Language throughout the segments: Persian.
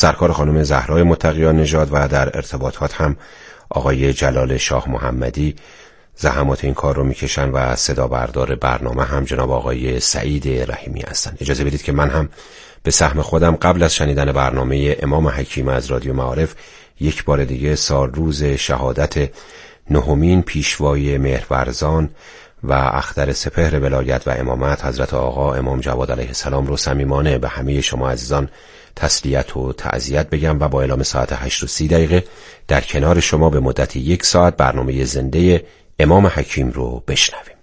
سرکار خانم زهرای متقیان نژاد و در ارتباطات هم آقای جلال شاه محمدی زحمات این کار رو میکشن و صدا بردار برنامه هم جناب آقای سعید رحیمی هستن. اجازه بدید که من هم به سهم خودم قبل از شنیدن برنامه امام حکیم از رادیو معارف یک بار دیگه سال روز شهادت نهمین پیشوای مهرورزان و اختر سپهر ولایت و امامت حضرت آقا امام جواد علیه السلام رو صمیمانه به همه شما عزیزان تسلیت و تعزیت بگم و با اعلام ساعت 8:30 در کنار شما به مدت 1 ساعت برنامه زنده امام حکیم رو بشنویم.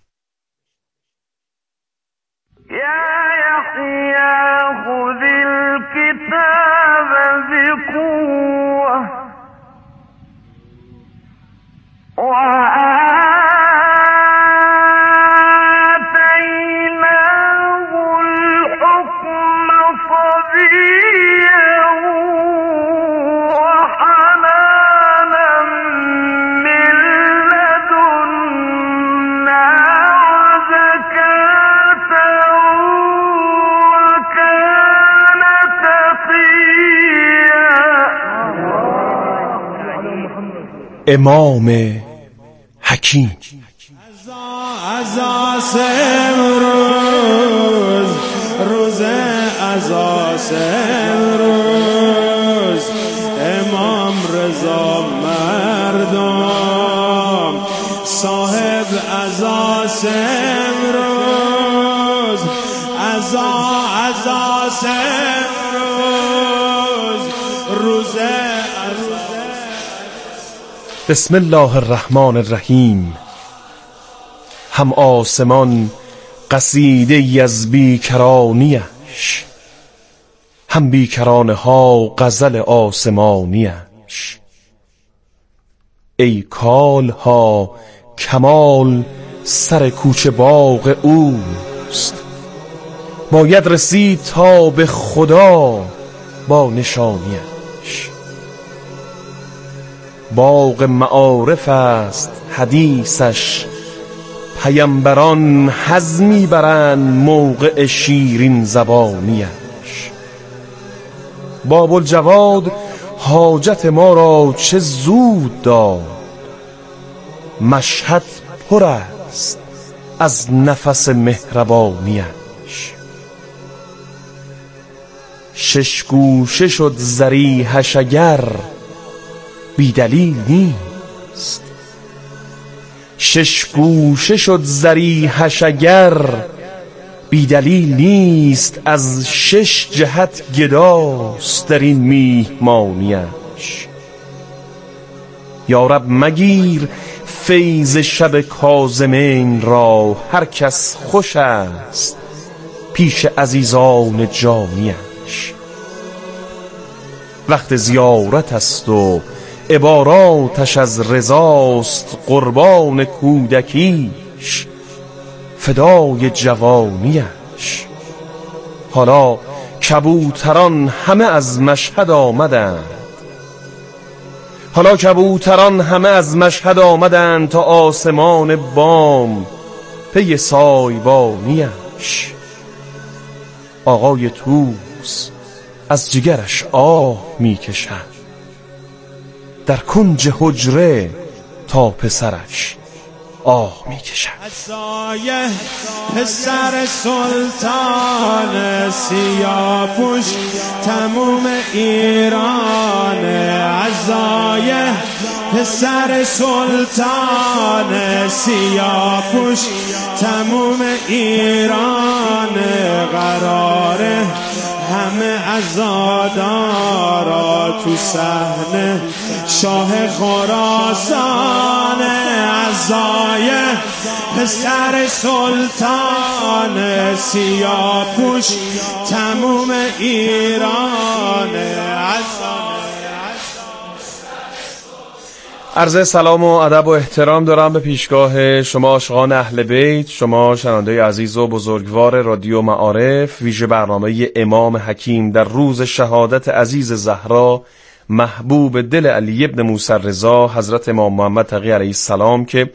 امام حکیم عزاس امروز روز عزاس امروز امام رضا مردم صاحب عزاس امروز عزاس امروز روز بسم الله الرحمن الرحیم. هم آسمان قصیده ای از بیکرانیش، هم بیکرانه ها غزل آسمانیش. ای کال ها کمال سر کوچه باغ اوست، باید رسید تا به خدا با نشانیش. باغ معارف است حدیثش، پیمبران حظ میبرند موقع شیرین زبانیش. باب الجواد حاجت ما را چه زود داد، مشهد پر است از نفس مهربانیش. 6 گوشه شد ضریحش اگر بی دلیل نیست، 6 گوشه شد ضریحش اگر بی دلیل نیست. از 6 جهت گداست در این میهمانیش. یارب مگیر فیض شب کاظمین را، هر کس خوش است پیش عزیزان جانیش. وقت زیارت است و عباراتش از رضاست، قربان کودکیش فدای جوانیش. حالا کبوتران همه از مشهد آمدند، حالا کبوتران همه از مشهد آمدند تا آسمان بام پی سایبانیش. آقای طوس از جگرش آه میکشد، در کنج حجره تا پسرش آه میکشد. عزای پسر سلطان سیاه‌پوش تموم ایران، عزای پسر سلطان سیاه‌پوش تموم ایران. قراره همه عزادارا تو صحنه شاه خراسان، عزای پسر سلطان سیاه‌پوش تموم ایران. عرض سلام و ادب و احترام دارم به پیشگاه شما عاشقان اهل بیت، شما شنونده عزیز و بزرگوار رادیو معارف، ویژه برنامه امام حکیم در روز شهادت عزیز زهرا محبوب دل علی ابن موسی رضا حضرت امام محمد تقی علیه السلام که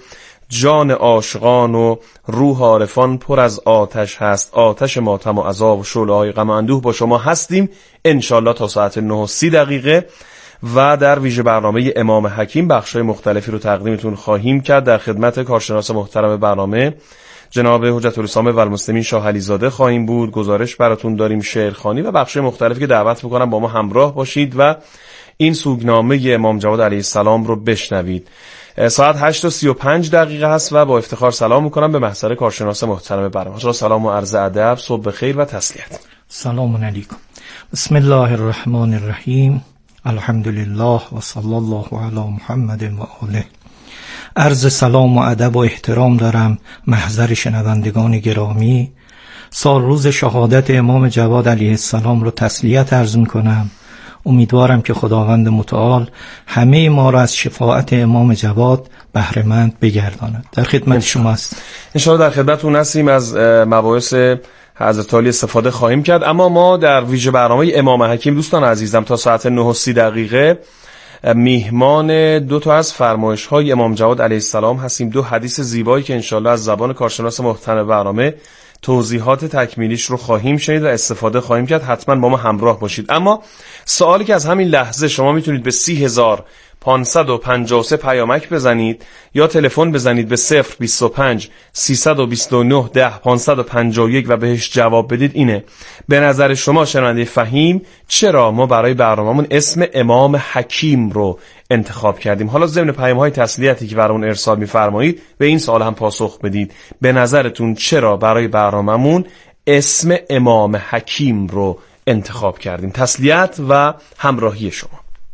جان عاشقان و روح عارفان پر از آتش هست، آتش ماتم و عذاب و شعله‌های غم و اندوه با شما هستیم انشالله تا ساعت 9:30 و در ویژه برنامه امام حکیم بخش‌های مختلفی رو تقدیمتون خواهیم کرد. در خدمت کارشناس محترم برنامه جناب حجت الاسلام والمسلمین شاه علیزاده خواهیم بود. گزارش براتون داریم، شعرخوانی و بخش‌های مختلفی که دعوت می‌کنم با ما همراه باشید و این سوگنامه امام جواد علیه السلام رو بشنوید. ساعت 8:35 هست و با افتخار سلام میکنم به محضر کارشناس محترم برنامه. سلام و عرض ادب، صبح خیر و تسلیت. سلام علیکم. بسم الله الرحمن الرحیم. الحمدلله و صلی الله علی محمد و آله. عرض سلام و ادب و احترام دارم محضر شنوندگان گرامی. سال روز شهادت امام جواد علیه السلام رو تسلیت عرض میکنم. امیدوارم که خداوند متعال همه ما را از شفاعت امام جواد بهره‌مند بگرداند. در خدمت شما است. انشاءالله در خدمتتون هستیم. از مباحث حضرت علی استفاده خواهیم کرد، اما ما در ویژه برنامه امام حکیم دوستان عزیزم تا ساعت 9:30 میهمان دو تا از فرمایش‌های امام جواد علیه السلام هستیم. دو حدیث زیبایی که انشاءالله از زبان کارشناس محترم برنامه توضیحات تکمیلیش رو خواهیم شنید و استفاده خواهیم کرد. حتما با ما همراه باشید. اما سوالی که از همین لحظه شما میتونید به 30,553 پیامک بزنید یا تلفن بزنید به 025 329 10 551 و بهش جواب بدید اینه: به نظر شما شنونده فهیم چرا ما برای برنامه‌مون اسم امام حکیم رو انتخاب کردیم؟ حالا ضمن پیام‌های تسلیتی که برای اون ارسال می‌فرمایید به این سوال هم پاسخ بدید. به نظرتون چرا برای برنامه‌مون اسم امام حکیم رو انتخاب کردیم؟ تسلیت و همراهی شما.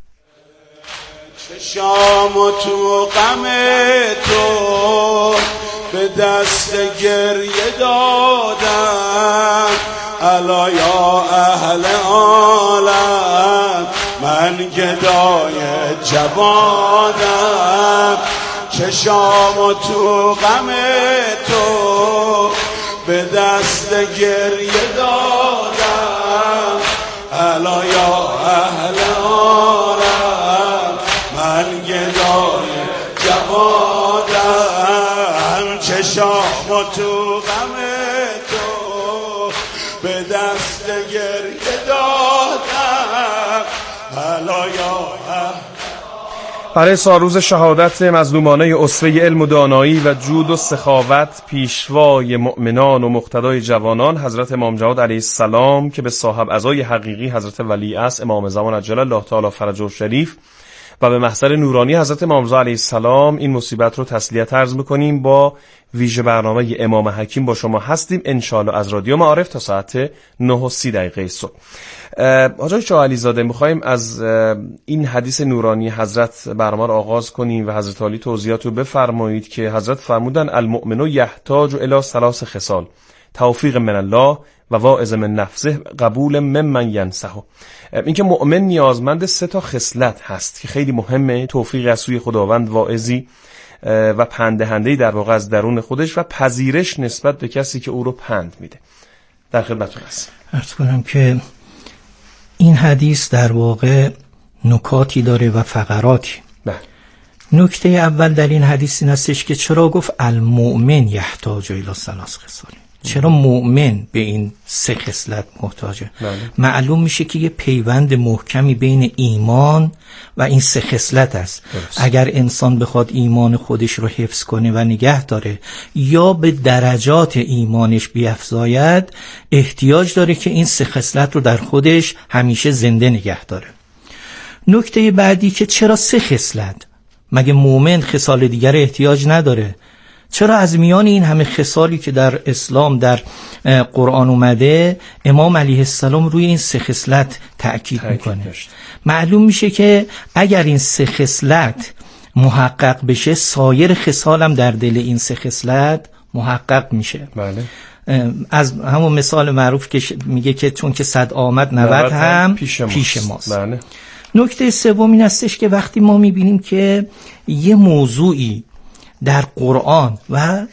چشام و تو غم تو به دست گریه دادم، الا یا اهل عالم من گدای جوادم. چشام و تو غم تو به دست گریه دادم، الا یا اهل عالم من گدای جوادم. چشام و تو غم تو به دست گریه دادم، الا یا برای سالروز شهادت مظلومانه اسوه علم و دانایی و جود و سخاوت پیشوای مؤمنان و مقتدای جوانان حضرت امام جواد علیه السلام که به صاحب عزای حقیقی حضرت ولی عصر امام زمان عجل الله تعالی فرجه الشریف و به محضر نورانی حضرت امام رضا علیه السلام این مصیبت رو تسلیت عرض می‌کنیم. با ویژه برنامه امام حکیم با شما هستیم انشالله از رادیو معارف تا ساعت 9:30 صبح. حاجی شاه علیزاده می‌خوایم از این حدیث نورانی حضرت برنامه رو آغاز کنیم و حضرت علی توضیحات رو بفرمایید که حضرت فرمودن المؤمن یحتاج الی 3 خصال: توفیق من الله و واعظ من نفسه قبول ممن ینصحه. این که مؤمن نیازمند 3 خصلت هست که خیلی مهمه: توفیق از سوی خداوند، واعظی و پندهنده‌ای در واقع از درون خودش و پذیرش نسبت به کسی که او رو پند میده. در خدمتتون هستم. عرض کنم که این حدیث در واقع نکاتی داره و فقراتی. نکته اول در این حدیث این هستش که چرا گفت المؤمن یحتاج الی 3 خصال، چرا مؤمن به این 3 خصلت محتاجه؟ معلوم میشه که یه پیوند محکمی بین ایمان و این 3 خصلت است. اگر انسان بخواد ایمان خودش رو حفظ کنه و نگه داره یا به درجات ایمانش بیفزاید، احتیاج داره که این 3 خصلت رو در خودش همیشه زنده نگه داره. نکته بعدی که چرا 3 خصلت؟ مگه مؤمن خصال دیگر احتیاج نداره؟ چرا از میان این همه خصالی که در اسلام در قرآن اومده امام علیه السلام روی این 3 خصلت تأکید میکنه؟ معلوم میشه که اگر این 3 خصلت محقق بشه سایر خصال هم در دل این 3 خصلت محقق میشه. بله. از همون مثال معروف که میگه که چون که 100 آمد 90 هم پیش ماست. بله. نکته سوم این هستش که وقتی ما میبینیم که یه موضوعی در قرآن و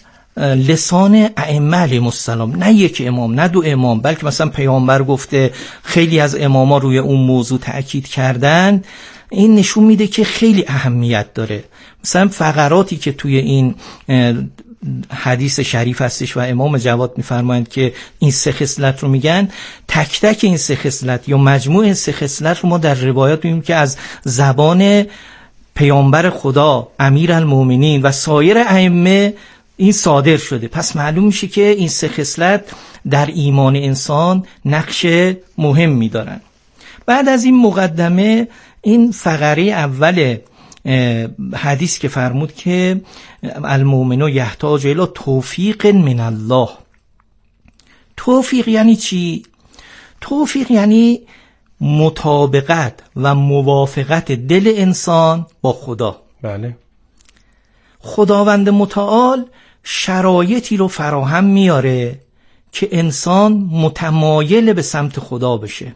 لسان ائمه علیهم السلام، نه یک امام نه 2 امام بلکه مثلا پیامبر گفته، خیلی از اماما روی اون موضوع تأکید کردن، این نشون میده که خیلی اهمیت داره. مثلا فقراتی که توی این حدیث شریف هستش و امام جواد میفرمایند که این 3 خصلت رو میگن، تک تک این 3 خصلت یا مجموع این 3 خصلت رو ما در روایات میبینیم که از زبان پیامبر خدا امیرالمومنین و سایر ائمه این صادر شده. پس معلوم میشه که این 3 خصلت در ایمان انسان نقش مهمی دارن. بعد از این مقدمه، این فقره اول حدیث که فرمود که المؤمن یحتاج الی توفیق من الله. توفیق یعنی چی؟ توفیق یعنی مطابقت و موافقت دل انسان با خدا. بله. خداوند متعال شرایطی رو فراهم میاره که انسان متمایل به سمت خدا بشه،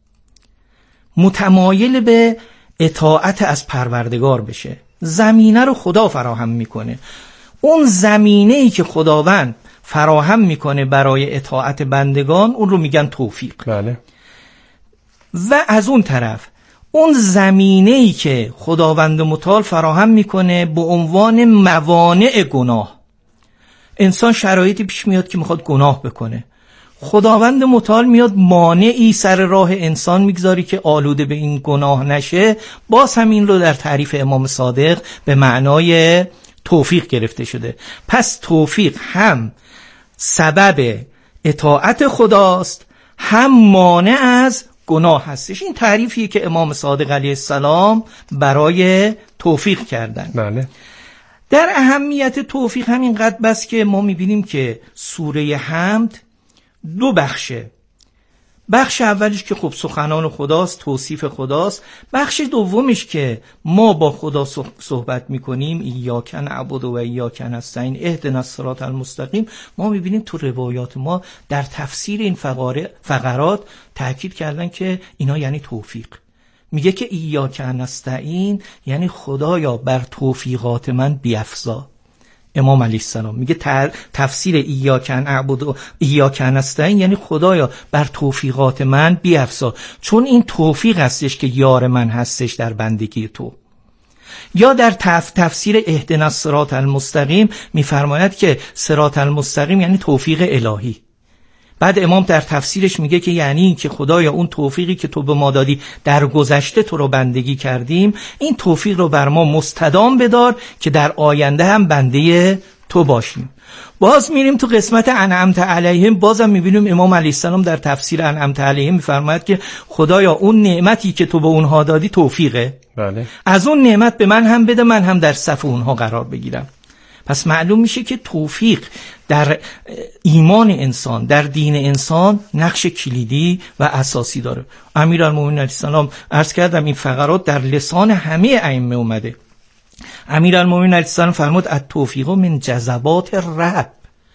متمایل به اطاعت از پروردگار بشه. زمینه رو خدا فراهم میکنه. اون زمینه‌ای که خداوند فراهم میکنه برای اطاعت بندگان، اون رو میگن توفیق. بله. و از اون طرف اون زمینه‌ای که خداوند متعال فراهم میکنه به عنوان موانع گناه، انسان شرایطی پیش میاد که میخواد گناه بکنه، خداوند متعال میاد مانعی سر راه انسان میگذاری که آلوده به این گناه نشه. باز همین رو در تعریف امام صادق به معنای توفیق گرفته شده. پس توفیق هم سبب اطاعت خداست، هم مانع از گناه هستش. این تعریفیه که امام صادق علیه السلام برای توفیق کردن. بله. در اهمیت توفیق همین قدر بس که ما میبینیم که سوره حمد 2 بخشه. بخش اولش که خب سخنان خداست، توصیف خداست. بخش دومش که ما با خدا صحبت میکنیم، ایاک نعبد و ایاک نستعین اهدنا الصراط المستقیم. ما میبینیم تو روایات ما در تفسیر این فقرات تاکید کردن که اینا یعنی توفیق. میگه که ایاک نستعین یعنی خدایا بر توفیقات من بیفزا. امام علیه السلام میگه تفسیر ایاک نعبد و ایاک نستعین یعنی خدایا بر توفیقات من بیفزا، چون این توفیق هستش که یار من هستش در بندگی تو. یا در تفسیر اهدنا الصراط المستقیم میفرماید که صراط المستقیم یعنی توفیق الهی. بعد امام در تفسیرش میگه که یعنی این که خدایا اون توفیقی که تو به ما دادی در گذشته تو رو بندگی کردیم، این توفیق رو بر ما مستدام بدار که در آینده هم بنده تو باشیم. باز میریم تو قسمت انعمت علیهم، بازم میبینیم امام علیه السلام در تفسیر انعمت علیهم میفرماید که خدایا اون نعمتی که تو به اونها دادی توفیقه. بله. از اون نعمت به من هم بده، من هم در صف اونها قرار بگیرم. پس معلوم میشه که توفیق در ایمان انسان، در دین انسان نقش کلیدی و اساسی داره. امیرالمومنین علیه السلام عرض کردم این فقرات در لسان همه ائمه اومده. امیرالمومنین علیه السلام فرمود التوفیق من جذبات رب.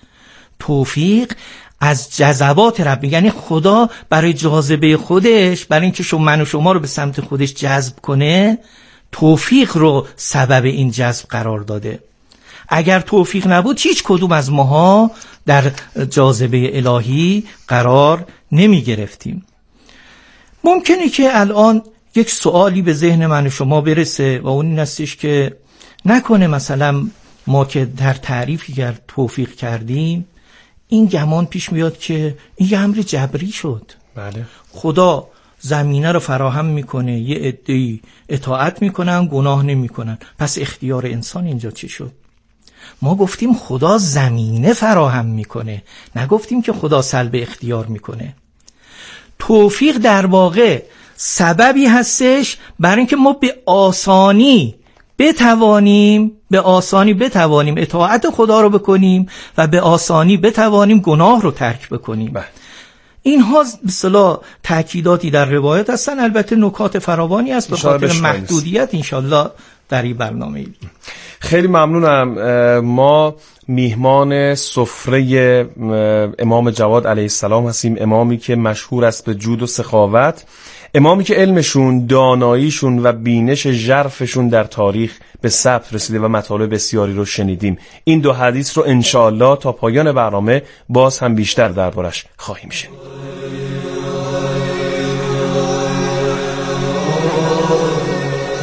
توفیق از جذبات رب، یعنی خدا برای جاذبه خودش، برای اینکه من و شما رو به سمت خودش جذب کنه، توفیق رو سبب این جذب قرار داده. اگر توفیق نبود هیچ کدوم از ماها در جاذبه الهی قرار نمی گرفتیم. ممکنه که الان یک سوالی به ذهن من و شما برسه و اون این استش که نکنه مثلا ما که در تعریفی که توفیق کردیم این گمان پیش میاد که این یه امر جبری شد. بله. خدا زمینه رو فراهم میکنه، یه عده‌ای اطاعت میکنن، گناه نمیکنن، پس اختیار انسان اینجا چی شد؟ ما گفتیم خدا زمینه فراهم میکنه، نگفتیم که خدا سلب اختیار میکنه. توفیق در واقع سببی هستش برای اینکه ما به آسانی بتوانیم اطاعت خدا رو بکنیم و به آسانی بتوانیم گناه رو ترک بکنیم. اینها به اصطلاح تأکیداتی در روایت هستن. البته نکات فراوانی است به خاطر محدودیت انشالله در این برنامه. خیلی ممنونم. ما میهمان سفره امام جواد علیه السلام هستیم، امامی که مشهور است به جود و سخاوت، امامی که علمشون، داناییشون و بینش ژرفشون در تاریخ به ثبت رسیده و مطالب بسیاری رو شنیدیم. این 2 حدیث رو انشاءالله تا پایان برنامه باز هم بیشتر دربارش خواهیم شنید.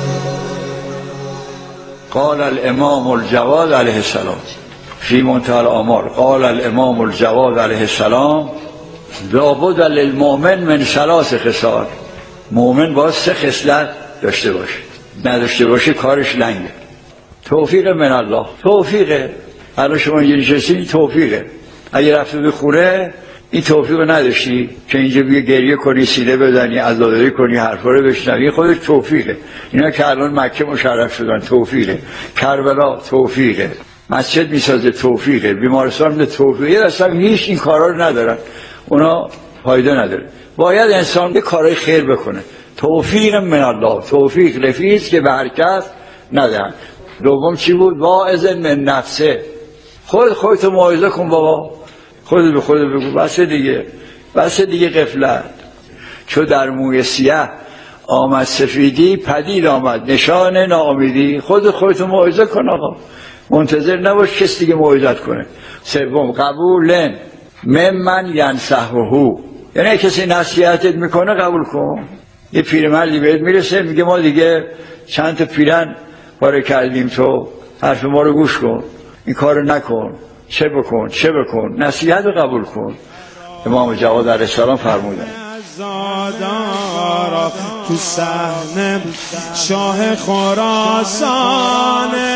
قال الامام الجواد علیه السلام فی منتهى الآمال، قال الامام الجواد علیه السلام لابد للمؤمن من ثلاث خصال، مؤمن باید 3 خصلت داشته باشه، نداشته باشه کارش لنگه. توفیق من الله، توفیقه. الان شما اینجا نشستی توفیقه. اگه رفته به خونه این توفیق رو نداشتی که اینجا بیا گریه کنی، سینه بزنی، عزاداری کنی، حرفا رو بشنوی، خودش توفیقه. اینا که الان مکه مشرف شدن توفیقه، کربلا توفیقه، مسجد میسازه توفیقه، بیمارستان به توفیقه. اصلا هیچ این کارا رو ندارن، اونا فایده نداره. باید انسان یه کارهای خیر بکنه. توفیق من الله، توفیق رفیست که به هر کس ندهن. دوم چی بود؟ واعظ من نفسه، خودتو موعظه کن بابا، خودت به خودت بگو بس دیگه غفلت. چو در موی سیاه آمد سفیدی، پدید آمد نشان ناامیدی. خودتو موعظه کن آقا، منتظر نباش کسی دیگه موعظت کنه. سوم قبولن ممن ینصحه، یعنی کسی نصیحتت میکنه قبول کن. یه پیرمردی بهت میرسه میگه ما دیگه چند تا پیرن پاره کردیم، تو حرف ما رو گوش کن، این کارو نکن، چه بکن، نصیحت رو قبول کن. امام جواد علیه السلام فرمودن زادارا تو صحنه شاه خراسانه،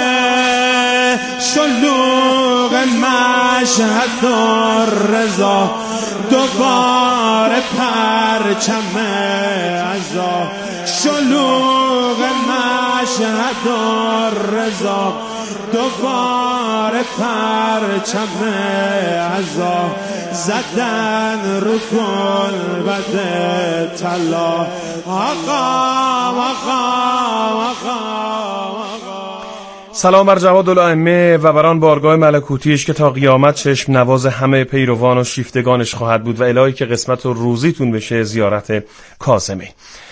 شلوغ مشهد و رضا، دوباره پرچم عزا. شلوغ مشهد و رضا، دوباره پرچم عزا. زدن رو گلبد طلا، آقا. سلام بر جواد الائمه و بران بارگاه ملکوتیش که تا قیامت چشم نواز همه پیروان و شیفتگانش خواهد بود و الهی که قسمت و روزیتون بشه زیارت کاظمی.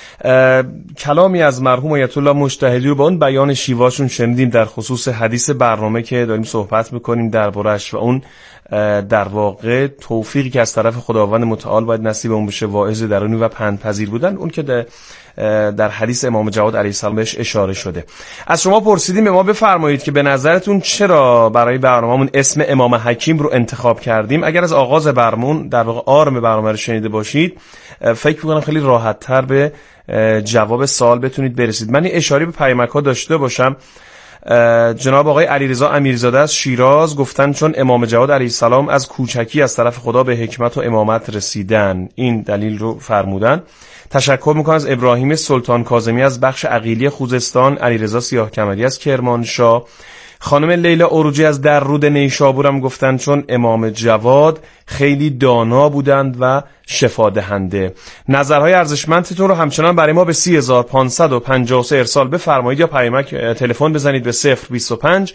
کلامی از مرحوم آیت الله مجتهدی رو با اون بیان شیواشون شنیدیم در خصوص حدیث برنامه که داریم صحبت میکنیم دربارش و اون در واقع توفیقی که از طرف خداوند متعال باید نصیب اون بشه، واعظ درونی و پندپذیر بودن، اون که در حدیث امام جواد علیه السلام بهش اشاره شده. از شما پرسیدیم به ما بفرمایید که به نظرتون چرا برای برنامه‌مون اسم امام حکیم رو انتخاب کردیم. اگر از آغاز برنامه در واقع آرم برنامه رو شنیده باشید فکر می‌کنم خیلی راحت‌تر به جواب سوال بتونید برسید. من اشاره به پیامک‌ها داشته باشم. جناب آقای علیرضا امیرزاده از شیراز گفتن چون امام جواد علیه السلام از کوچکی از طرف خدا به حکمت و امامت رسیدن، این دلیل رو فرمودن. تشکر میکنم از ابراهیم سلطان کاظمی از بخش عقیلی خوزستان، علیرضا سیاه کمری از کرمانشاه، خانم لیلا عروجی از دررود نیشابور هم گفتن چون امام جواد خیلی دانا بودند و شفا دهنده. نظرهای ارزشمندتون رو همچنان برای ما به 30553 ارسال بفرمایید یا پیامک تلفن بزنید به 025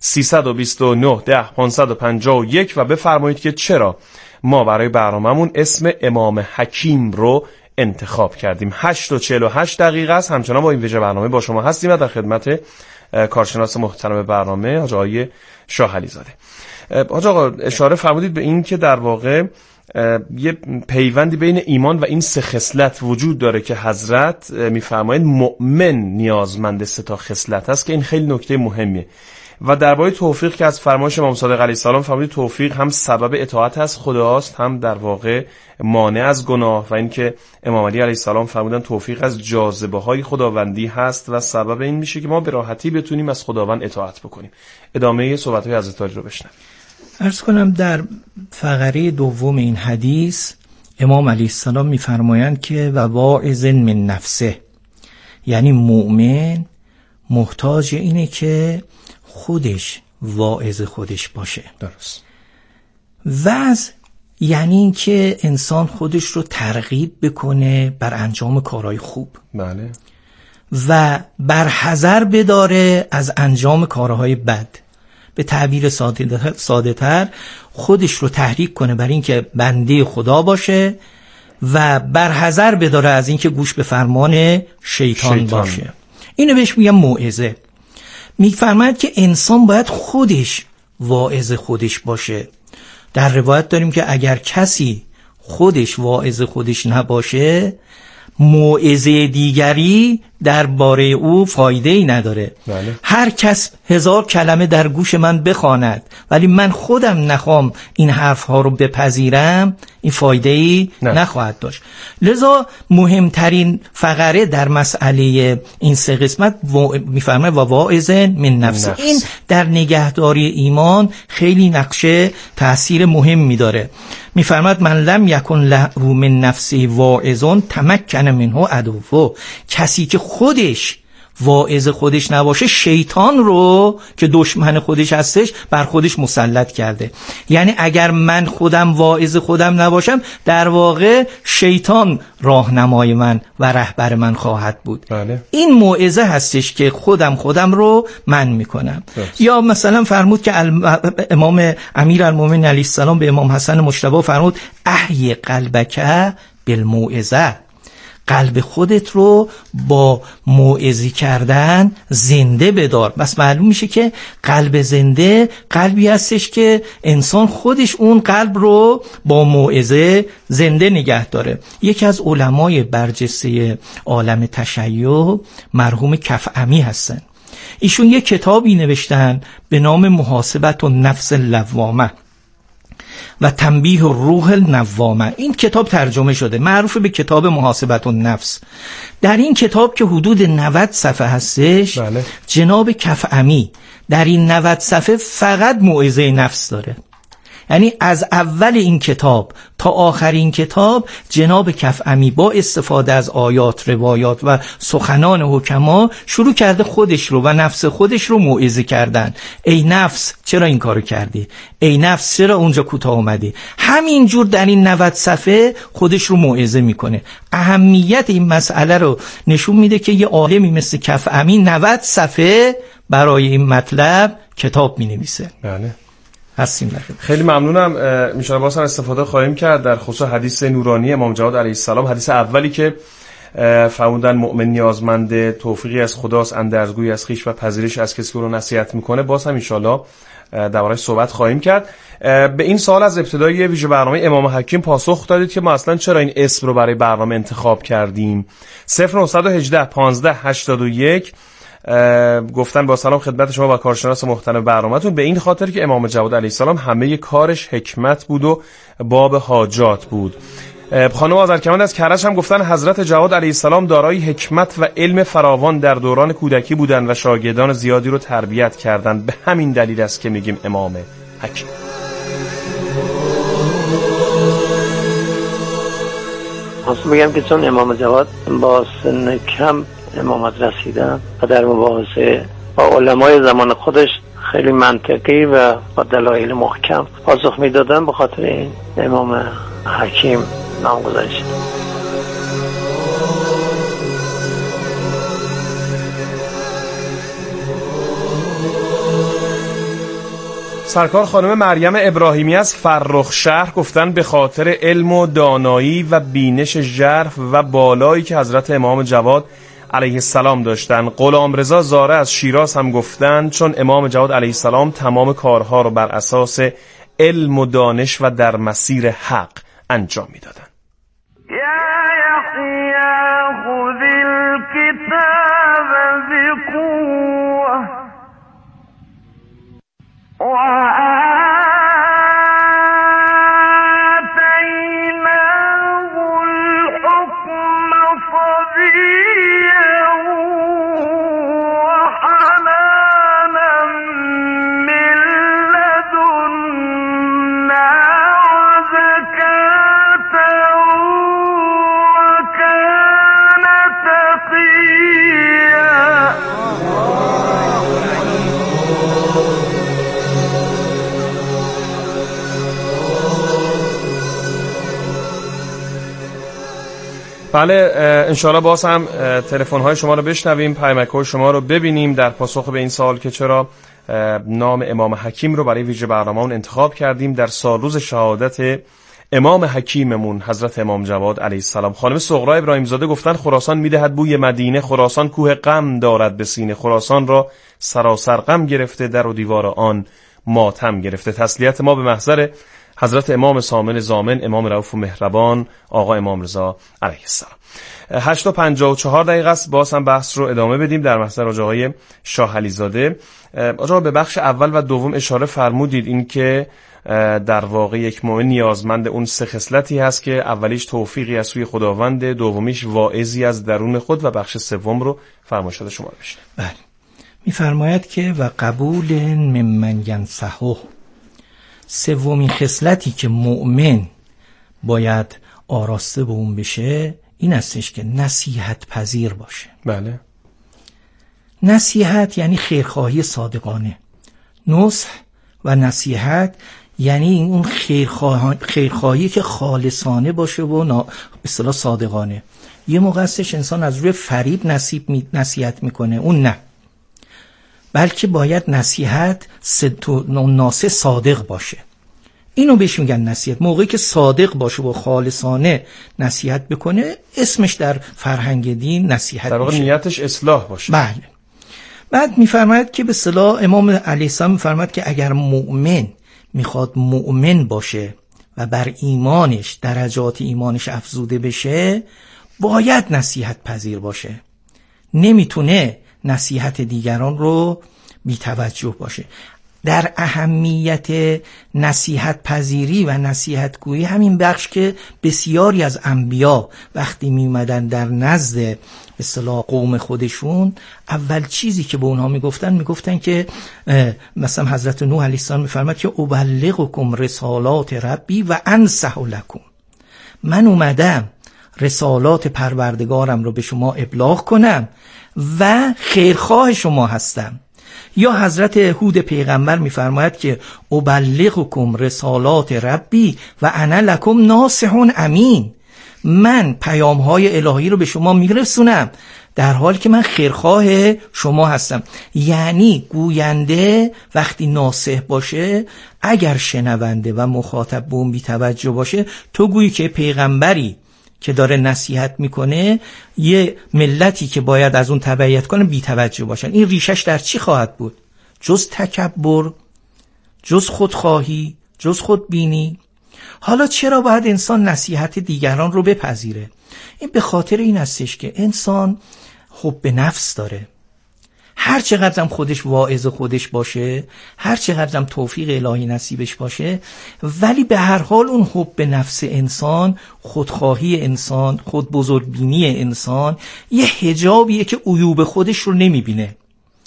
329 10 551 و بفرمایید که چرا ما برای برنامه‌مون اسم امام حکیم رو انتخاب کردیم. 8:48 است. همچنان با این ویژه برنامه با شما هستیم و در خدمت کارشناس محترم برنامه حاج آقای شاه علی زاده. حاج آقا اشاره فرمودید به این که در واقع یه پیوندی بین ایمان و این 3 خصلت وجود داره که حضرت میفرمایند مؤمن نیازمند 3 خصلت است که این خیلی نکته مهمیه. و درباره توفیق که از فرمایش امام صادق علیه السلام فرمودید توفیق هم سبب اطاعت از خداست، هم در واقع مانع از گناه، و اینکه امام علی علیه السلام فرمودن توفیق از جاذبه های خداوندی هست و سبب این میشه که ما به راحتی بتونیم از خداوند اطاعت بکنیم. ادامه صحبت های حضرت علی رو بشنویم. عرض کنم در فقره دوم این حدیث امام علیه السلام میفرمایند که و واعظ من نفسه، یعنی مؤمن محتاج اینه که خودش واعظ خودش باشه. درست. وعظ یعنی این که انسان خودش رو ترغیب بکنه بر انجام کارهای خوب. بله. و بر حذر بداره از انجام کارهای بد. به تعبیر ساده تر خودش رو تحریک کنه بر این که بنده خدا باشه و بر حذر بداره از این که گوش به فرمان شیطان باشه. اینو بهش میگم موعظه. میفرماید که انسان باید خودش واعظ خودش باشه. در روایت داریم که اگر کسی خودش واعظ خودش نباشه موعظه دیگری درباره او فایده ای نداره. بله. هر کس 1000 کلمه در گوش من بخواند ولی من خودم نخوام این حرف ها رو بپذیرم، این فایده ای نخواهد داشت. لذا مهمترین فقره در مسئله این 3 قسمت میفرمه و واعظ من نفس. این در نگهداری ایمان خیلی نقشه تأثیر مهمی داره. میفرماد من لم یکن له من نفسی واعظون تمکن منه عدوه. کسی که خودش واعظ خودش نباشه شیطان رو که دشمن خودش هستش بر خودش مسلط کرده. یعنی اگر من خودم واعظ خودم نباشم در واقع شیطان راهنمای من و رهبر من خواهد بود. بله. این موعظه هستش که خودم رو من میکنم. یا مثلا فرمود که امام امیرالمومنین علیه السلام به امام حسن مجتبی فرمود احی قلبک بالموعظه، قلب خودت رو با موعظه کردن زنده بدار. بس معلوم میشه که قلب زنده قلبی هستش که انسان خودش اون قلب رو با موعظه زنده نگه داره. یکی از علمای برجسته عالم تشیع مرحوم کفعمی هستن. ایشون یک کتابی نوشتن به نام محاسبت النفس اللوامه و تنبیه روح النوامه. این کتاب ترجمه شده، معروف به کتاب محاسبت النفس. در این کتاب که حدود 90 صفحه هستش، بله. جناب کفعمی در این 90 صفحه فقط موعظه نفس داره. یعنی از اول این کتاب تا آخر این کتاب جناب کفعمی با استفاده از آیات، روایات و سخنان حکما شروع کرده خودش رو و نفس خودش رو موعظه کردن. ای نفس چرا این کارو کردی؟ ای نفس چرا اونجا کوتاه اومدی؟ همینجور در این 90 صفحه خودش رو موعظه میکنه. اهمیت این مسئله رو نشون میده که یه عالمی مثل کفعمی 90 صفحه برای این مطلب کتاب مینویسه. بله. هستیم بخیر. خیلی ممنونم. انشاءالله باز هم استفاده خواهیم کرد در خصوص حدیث نورانی امام جواد علیه السلام، حدیث اولی که فرمودن مؤمن نیازمند توفیقی از خداست، اندرزگویی از خویش و پذیرش از کسی که رو نصیحت میکنه. باز هم انشاءالله درباره‌اش صحبت خواهیم کرد. به این سوال از ابتدای ویژه برنامه امام حکیم پاسخ دادید که ما اصلا چرا این اسم رو برای برنامه انتخاب کردیم. 0918 15 81 گفتن با سلام خدمت شما و کارشناس محترم برنامه‌تون، به این خاطر که امام جواد علیه السلام همه کارش حکمت بود و باب حاجات بود. خانم آذرکمند از کرج هم گفتن حضرت جواد علیه السلام دارای حکمت و علم فراوان در دوران کودکی بودند و شاگردان زیادی رو تربیت کردند. به همین دلیل است که میگیم امام حکیم. اصلا میگم که چون امام جواد با سن کم امامت رسیدن و در مباحثه با علمای زمان خودش خیلی منطقی و با دلایل محکم پاسخ میدادن، به خاطر این امام حکیم نامگذاری شد. سرکار خانم مریم ابراهیمی از فرخ شهر گفتن به خاطر علم و دانایی و بینش ژرف و بالایی که حضرت امام جواد علیه السلام داشتن. غلامرضا زاره از شیراز هم گفتن چون امام جواد علیه السلام تمام کارها رو بر اساس علم و دانش و در مسیر حق انجام میدادن. بله، انشاءالله باز هم تلفن‌های شما رو بشنویم، پیامک‌های شما رو ببینیم در پاسخ به این سوال که چرا نام امام حکیم رو برای ویژه برنامه‌مون انتخاب کردیم در سالروز شهادت امام حکیممون حضرت امام جواد علیه السلام. خانم صغرا ابراهیم زاده گفتن خراسان میدهد بوی مدینه، خراسان کوه غم دارد به سینه، خراسان را سراسر غم گرفته، در و دیوار آن ماتم گرفته. تسلیت ما به محضر حضرت امام صامن ضامن، امام رؤوف و مهربان، آقا امام رضا علیه السلام. 8:54 است. باز هم بحث رو ادامه بدیم در محضر آقای شاه علیزاده. آقا به بخش اول و دوم اشاره فرمودید، این که در واقع یک مؤمن نیازمند اون سه خصلتی هست که اولیش توفیقی از سوی خداوند، دومیش واعظی از درون خود و بخش سوم رو فرمایشات شما رو بشنویم. بله، می‌فرماید که و قبول ممن ینصحه، سومین خصلتی که مؤمن باید آراسته به اون بشه این هستش که نصیحت پذیر باشه. بله. نصیحت یعنی خیرخواهی صادقانه. نصح و نصیحت یعنی اون خیرخواهی که خالصانه باشه و به اصطلاح صادقانه. یه موقع هستش انسان از روی فریب نصیحت میکنه، اون نه، بلکه باید نصیحت ناصح صادق باشه. اینو بهش میگن نصیحت. موقعی که صادق باشه و خالصانه نصیحت بکنه اسمش در فرهنگ دین نصیحت در واقع میشه. نیتش اصلاح باشه. بله. بعد میفرماید که به اصطلاح امام علیه السلام میفرماید که اگر مؤمن میخواد مؤمن باشه و بر ایمانش درجات ایمانش افزوده بشه باید نصیحت پذیر باشه. نمیتونه نصیحت دیگران رو بی توجه باشه. در اهمیت نصیحت پذیری و نصیحت گویی همین بخش که بسیاری از انبیا وقتی می اومدن در نزد به اصطلاح قوم خودشون، اول چیزی که به اونها میگفتن که مثلا حضرت نوح علیه السلام میفرماد که ابلغکم رسالات ربی و انصح لکم، من اومدم رسالات پروردگارم رو به شما ابلاغ کنم و خیرخواه شما هستم. یا حضرت هود پیغمبر میفرماید که ابلغکم رسالات ربی و انا لکم ناصح امین، من پیام‌های الهی رو به شما میرسونم در حالی که من خیرخواه شما هستم. یعنی گوینده وقتی ناصح باشه، اگر شنونده و مخاطب به اون بی توجه باشه، تو گویی که پیغمبری که داره نصیحت میکنه یه ملتی که باید از اون تبعیت کنه بی توجه باشن. این ریشش در چی خواهد بود؟ جز تکبر، جز خودخواهی، جز خودبینی. حالا چرا باید انسان نصیحت دیگران رو بپذیره؟ این به خاطر این هستش که انسان حب نفس داره. هر چقدرم خودش واعظ خودش باشه، هر چقدرم توفیق الهی نصیبش باشه، ولی به هر حال اون حب نفس انسان، خودخواهی انسان، خود بزرگبینی انسان یه حجابیه که عیوب خودش رو نمیبینه،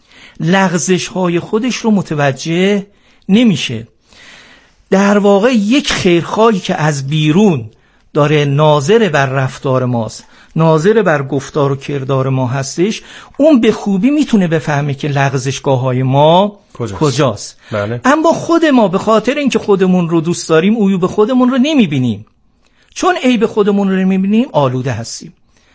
لغزش های خودش رو متوجه نمیشه. در واقع یک خیرخواهی که از بیرون داره ناظر بر رفتار ماست، ناظر بر گفتار و کردار ما هستش، اون به خوبی میتونه بفهمه که لغزشگاه‌های ما کجاست. بله. اما خود ما به خاطر اینکه خودمون رو دوست داریم عیوب خودمون رو نمیبینیم. چون عیب خودمون رو نمیبینیم آلوده هستیم.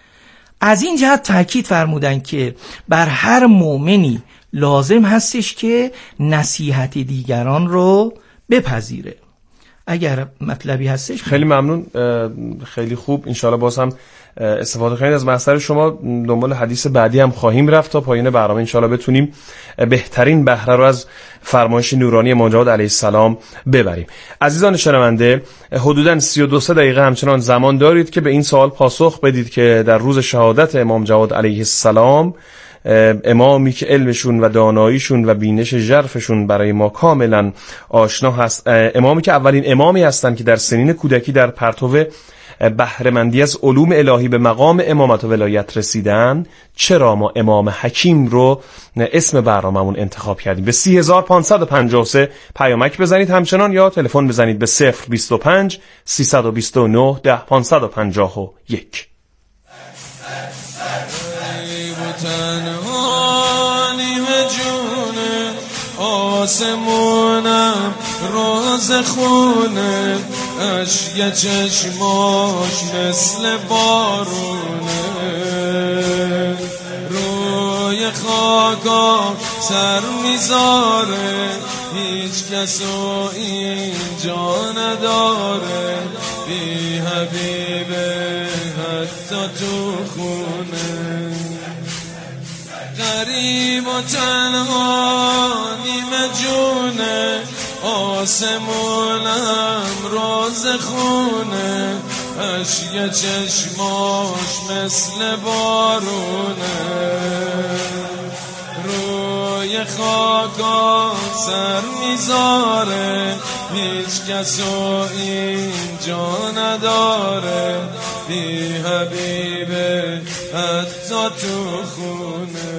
از این جهت تاکید فرمودن که بر هر مؤمنی لازم هستش که نصیحت دیگران رو بپذیره. اگر مطلبی هستش خیلی ممنون، خیلی خوب. انشاءالله باز هم استفاده کنید از مصدر شما. دنبال حدیث بعدی هم خواهیم رفت تا پایین برنامه انشاءالله بتونیم بهترین بهره رو از فرمایش نورانی امام جواد علیه السلام ببریم. عزیزان شنونده، حدوداً 32 دقیقه همچنان زمان دارید که به این سوال پاسخ بدید که در روز شهادت امام جواد علیه السلام، امامی که علمشون و داناییشون و بینش ژرفشون برای ما کاملا آشنا هست، امامی که اولین امامی هستند که در سنین کودکی در پرتو بهره‌مندی از علوم الهی به مقام امامت و ولایت رسیدن، چرا ما امام حکیم رو اسم برنامه‌مون انتخاب کردیم؟ به 3553 پیامک بزنید همچنان، یا تلفن بزنید به 025 329 10551. آسمونم روز خونه، اشک چشماش مثل بارونه، روی خاکا سر میذاره، هیچ کسو اینجا نداره، بی حبیبه حتی تو خونه، غریب و تنها نیمه جونه، آسمونم روز خونه، اشک چشماش مثل بارونه، روی خاکا سر میذاره، هیچ کسو اینجا نداره، بی حبیبه حتی تو خونه.